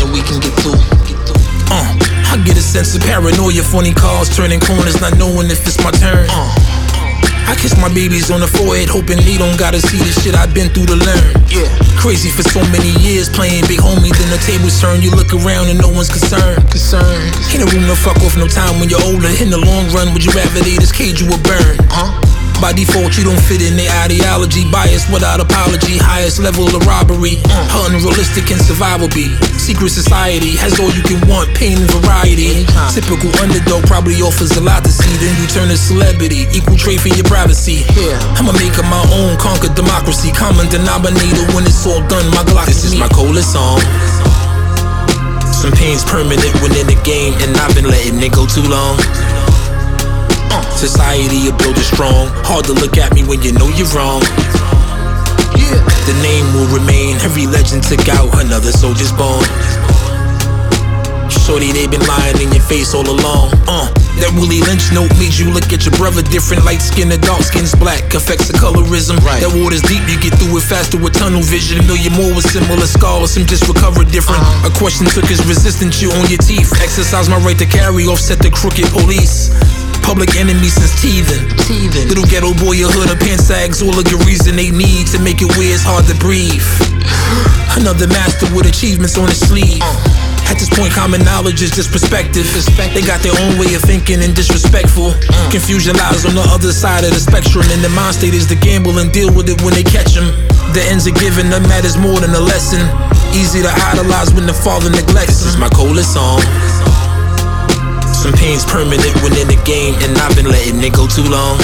and we can get through. I get a sense of paranoia, funny cars turning corners, not knowing if it's my turn. I kiss my babies on the forehead, hoping they don't gotta see the shit I've been through to learn. Yeah. Crazy for so many years, playing big homie, then the tables turn. You look around and no one's concerned. Ain't no room to fuck off no time when you're older. In the long run, would you rather they just cage you or burn? By default, you don't fit in their ideology. Bias without apology, highest level of robbery. Unrealistic and survival beat. Secret society has all you can want, pain and variety. Typical underdog probably offers a lot to see. Then you turn to celebrity, equal trade for your privacy. I'ma make it my own, conquer democracy. Common denominator when it's all done, my Glock. This is my coldest song. Some pain's permanent when in the game, and I've been letting it go too long. Society will build it strong. Hard to look at me when you know you're wrong. The name will remain. Every legend took out another soldier's born. Shorty, they been lying in your face all along. That Willie Lynch note made you look at your brother different. Light skin and dark skin's black, affects the colorism. That water's deep, you get through it faster with tunnel vision. A million more with similar scars, some just recover different. A question took is resistant, you on your teeth. Exercise my right to carry, offset the crooked police. Public enemy since teething. Little ghetto boy, your hood, a pants sags, all a good reason they need to make it where it's hard to breathe. Another master with achievements on his sleeve. At this point, common knowledge is just perspective. They got their own way of thinking and disrespectful. Confusion lies on the other side of the spectrum, and the mind state is to gamble and deal with it when they catch them. The ends are given, none matters more than a lesson. Easy to idolize when the father neglects. This is my coldest song. Some pain's permanent when in the game, and I've been letting it go too long.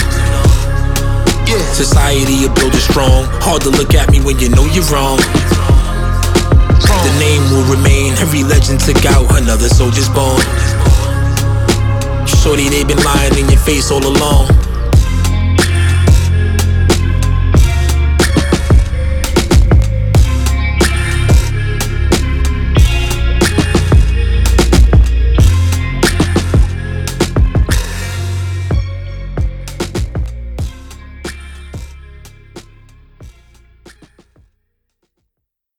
Society will build it strong. Hard to look at me when you know you're wrong. The name will remain. Every legend took out another soldier's born. Shorty, they been lying in your face all along.